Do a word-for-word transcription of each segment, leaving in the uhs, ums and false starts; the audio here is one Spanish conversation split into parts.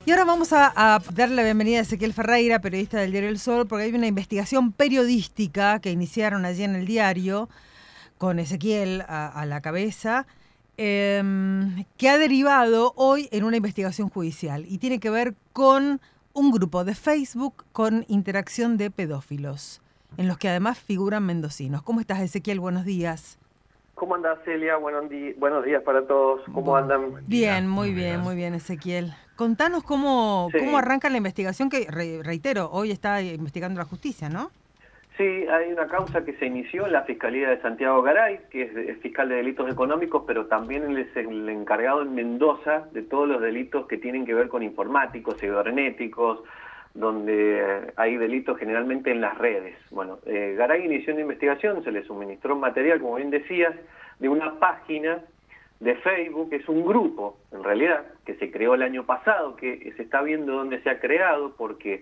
Y ahora vamos a, a darle la bienvenida a Ezequiel Ferreira, periodista del diario El Sol, porque hay una investigación periodística que iniciaron allí en el diario, con Ezequiel a, a la cabeza, eh, que ha derivado hoy en una investigación judicial y tiene que ver con un grupo de Facebook con interacción de pedófilos, en los que además figuran mendocinos. ¿Cómo estás, Ezequiel? Buenos días. ¿Cómo andás, Celia? Buenos, di buenos días para todos. ¿Cómo Bueno, andan? bien, muy bien, muy bien, Ezequiel. Contanos cómo, Sí. cómo arranca la investigación que, re, reitero, hoy está investigando la justicia, ¿no? Sí, hay una causa que se inició en la Fiscalía de Santiago Garay, que es, es fiscal de delitos económicos, pero también él es el encargado en Mendoza de todos los delitos que tienen que ver con informáticos, cibernéticos, donde hay delitos generalmente en las redes. Bueno, eh, Garay inició una investigación, se le suministró material, como bien decías, de una página de Facebook, es un grupo, en realidad, que se creó el año pasado, que se está viendo dónde se ha creado, porque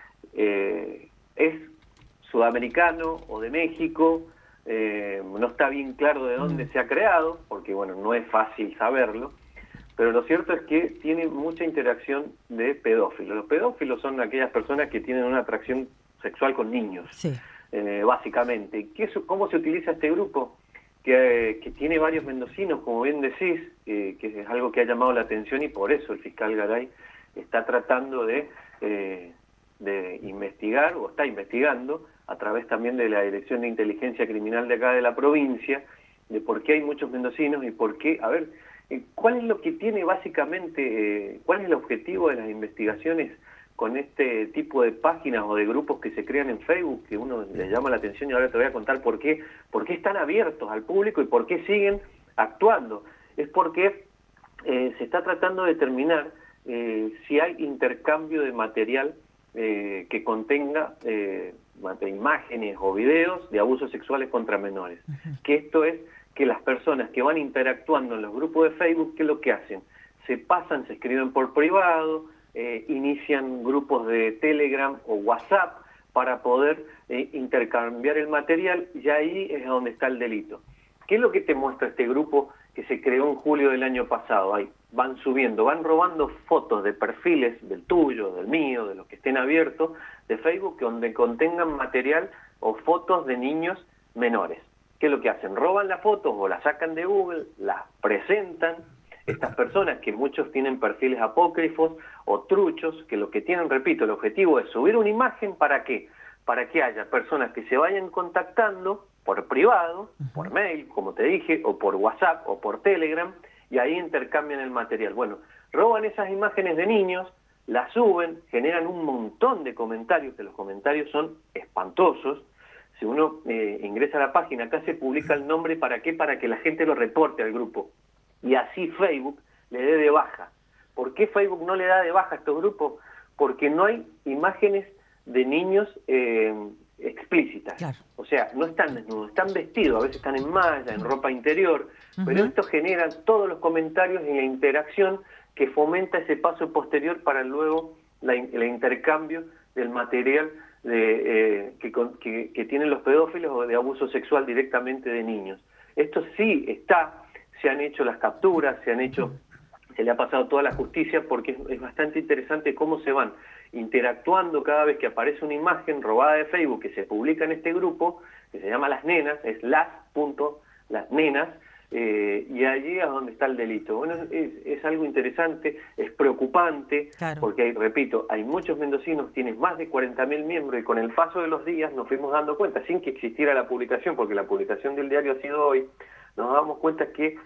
eh, es sudamericano o de México, eh, no está bien claro de dónde se ha creado, porque bueno, no es fácil saberlo, pero lo cierto es que tiene mucha interacción de pedófilos. Los pedófilos son aquellas personas que tienen una atracción sexual con niños, sí. eh, básicamente. ¿Qué, ¿Cómo se utiliza este grupo? Que, que tiene varios mendocinos, como bien decís, eh, que es algo que ha llamado la atención y por eso el fiscal Garay está tratando de, eh, de investigar, o está investigando, a través también de la Dirección de Inteligencia Criminal de acá de la provincia, de por qué hay muchos mendocinos y por qué, a ver, eh, cuál es lo que tiene básicamente, eh, cuál es el objetivo de las investigaciones con este tipo de páginas o de grupos que se crean en Facebook, que uno le llama la atención, y ahora te voy a contar por qué, por qué están abiertos al público y por qué siguen actuando. Es porque eh, se está tratando de determinar eh, si hay intercambio de material eh, que contenga eh, imágenes o videos de abusos sexuales contra menores. Uh-huh. Que esto es que las personas que van interactuando en los grupos de Facebook, ¿qué es lo que hacen? Se pasan, se escriben por privado, Eh, inician grupos de Telegram o WhatsApp para poder eh, intercambiar el material, y ahí es donde está el delito. ¿Qué es lo que te muestra este grupo que se creó en julio del año pasado? Ahí van subiendo, van robando fotos de perfiles del tuyo, del mío, de los que estén abiertos, de Facebook, donde contengan material o fotos de niños menores. ¿Qué es lo que hacen? Roban las fotos o las sacan de Google, las presentan. Estas personas, que muchos tienen perfiles apócrifos o truchos, que lo que tienen, repito, el objetivo es subir una imagen, ¿para qué? Para que haya personas que se vayan contactando por privado, por mail, como te dije, o por WhatsApp o por Telegram, y ahí intercambian el material. Bueno, roban esas imágenes de niños, las suben, generan un montón de comentarios, que los comentarios son espantosos. Si uno eh, ingresa a la página, acá se publica el nombre, ¿para qué? Para que la gente lo reporte al grupo. Y así Facebook le dé de baja. ¿Por qué Facebook no le da de baja a estos grupos? Porque no hay imágenes de niños eh, explícitas. Claro. O sea, no están desnudos, están vestidos, a veces están en malla, en ropa interior, uh-huh. Pero esto genera todos los comentarios y la interacción que fomenta ese paso posterior para luego la, el intercambio del material de, eh, que, que, que tienen los pedófilos o de abuso sexual directamente de niños. Esto sí está... Se han hecho las capturas, se han hecho, se le ha pasado toda la justicia, porque es, es bastante interesante cómo se van interactuando cada vez que aparece una imagen robada de Facebook que se publica en este grupo, que se llama Las Nenas, es las punto, las nenas, eh, y allí es donde está el delito. Bueno, es, es algo interesante, es preocupante, claro. Porque, hay, repito, hay muchos mendocinos, tienen más de cuarenta mil miembros, y con el paso de los días nos fuimos dando cuenta, sin que existiera la publicación, porque la publicación del diario ha sido hoy, nos damos cuenta que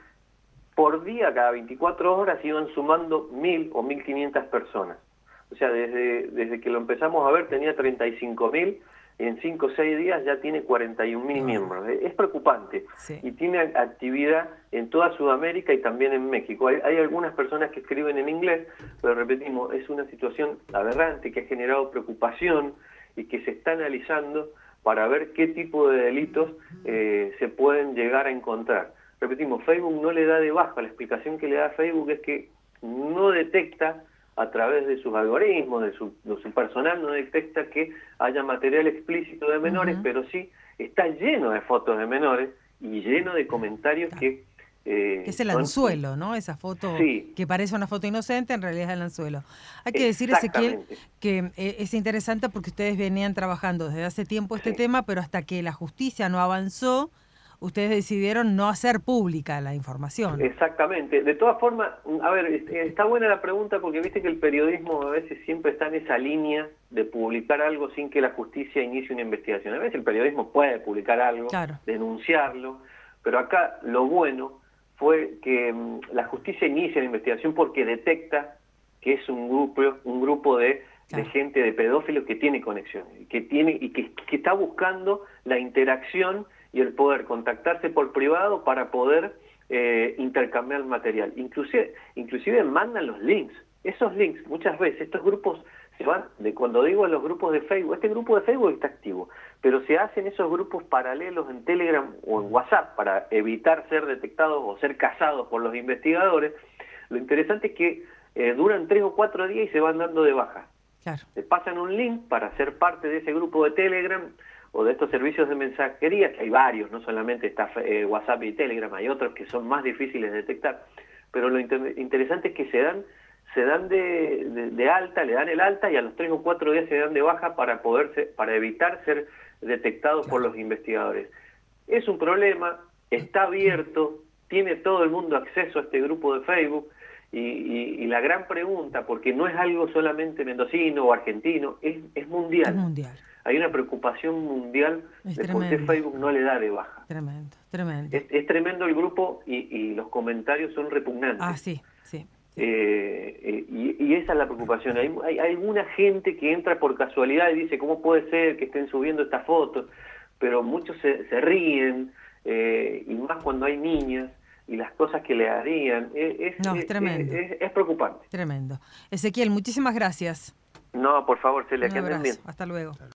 por día, cada veinticuatro horas, iban sumando mil o mil quinientas personas. O sea, desde, desde que lo empezamos a ver tenía treinta y cinco mil, y en cinco o seis días ya tiene cuarenta y un mil miembros. Es preocupante. Sí. Y tiene actividad en toda Sudamérica y también en México. Hay, hay algunas personas que escriben en inglés, pero repetimos, es una situación aberrante que ha generado preocupación y que se está analizando para ver qué tipo de delitos eh, se pueden llegar a encontrar. Repetimos, Facebook no le da de baja. La explicación que le da Facebook es que no detecta, a través de sus algoritmos, de su, de su personal, no detecta que haya material explícito de menores, uh-huh. Pero sí está lleno de fotos de menores y lleno de comentarios que Eh, que es el son, anzuelo, ¿no? Esa foto sí, que parece una foto inocente, en realidad es el anzuelo. Hay que decir, Ezequiel, que eh, es interesante porque ustedes venían trabajando desde hace tiempo este sí. tema, pero hasta que la justicia no avanzó, ustedes decidieron no hacer pública la información. Exactamente. De todas formas, a ver, está buena la pregunta porque viste que el periodismo a veces siempre está en esa línea de publicar algo sin que la justicia inicie una investigación. A veces el periodismo puede publicar algo, Claro. denunciarlo, pero acá lo bueno fue que um, la justicia inicia la investigación porque detecta que es un grupo, un grupo de, claro. de gente, de pedófilos que tiene conexiones, que tiene y que, que está buscando la interacción y el poder contactarse por privado para poder eh, intercambiar material. Inclusive, inclusive mandan los links. Esos links, muchas veces, estos grupos se van, de cuando digo los grupos de Facebook, este grupo de Facebook está activo, pero se hacen esos grupos paralelos en Telegram o en WhatsApp para evitar ser detectados o ser cazados por los investigadores. Lo interesante es que eh, duran tres o cuatro días y se van dando de baja. Claro. Te pasan un link para ser parte de ese grupo de Telegram o de estos servicios de mensajería, que hay varios, no solamente está eh, WhatsApp y Telegram, hay otros que son más difíciles de detectar, pero lo inter interesante es que se dan se dan de, de, de alta, le dan el alta y a los tres o cuatro días se dan de baja para poderse, para evitar ser detectados claro. por los investigadores. Es un problema, está abierto, tiene todo el mundo acceso a este grupo de Facebook y, y, y la gran pregunta, porque no es algo solamente mendocino o argentino, es, es mundial. Es mundial. Hay una preocupación mundial es de tremendo. por qué Facebook no le da de baja. Tremendo, tremendo. Es, es tremendo el grupo y, y los comentarios son repugnantes. Ah, sí, sí. sí. Eh, eh, y, y esa es la preocupación. Hay, hay, hay alguna gente que entra por casualidad y dice, ¿cómo puede ser que estén subiendo estas fotos? Pero muchos se, se ríen, eh, y más cuando hay niñas, y las cosas que le harían. Es, no, es, es tremendo. Es, es, es preocupante. Tremendo. Ezequiel, muchísimas gracias. No, por favor, Celia, Un que anden bien. Hasta luego.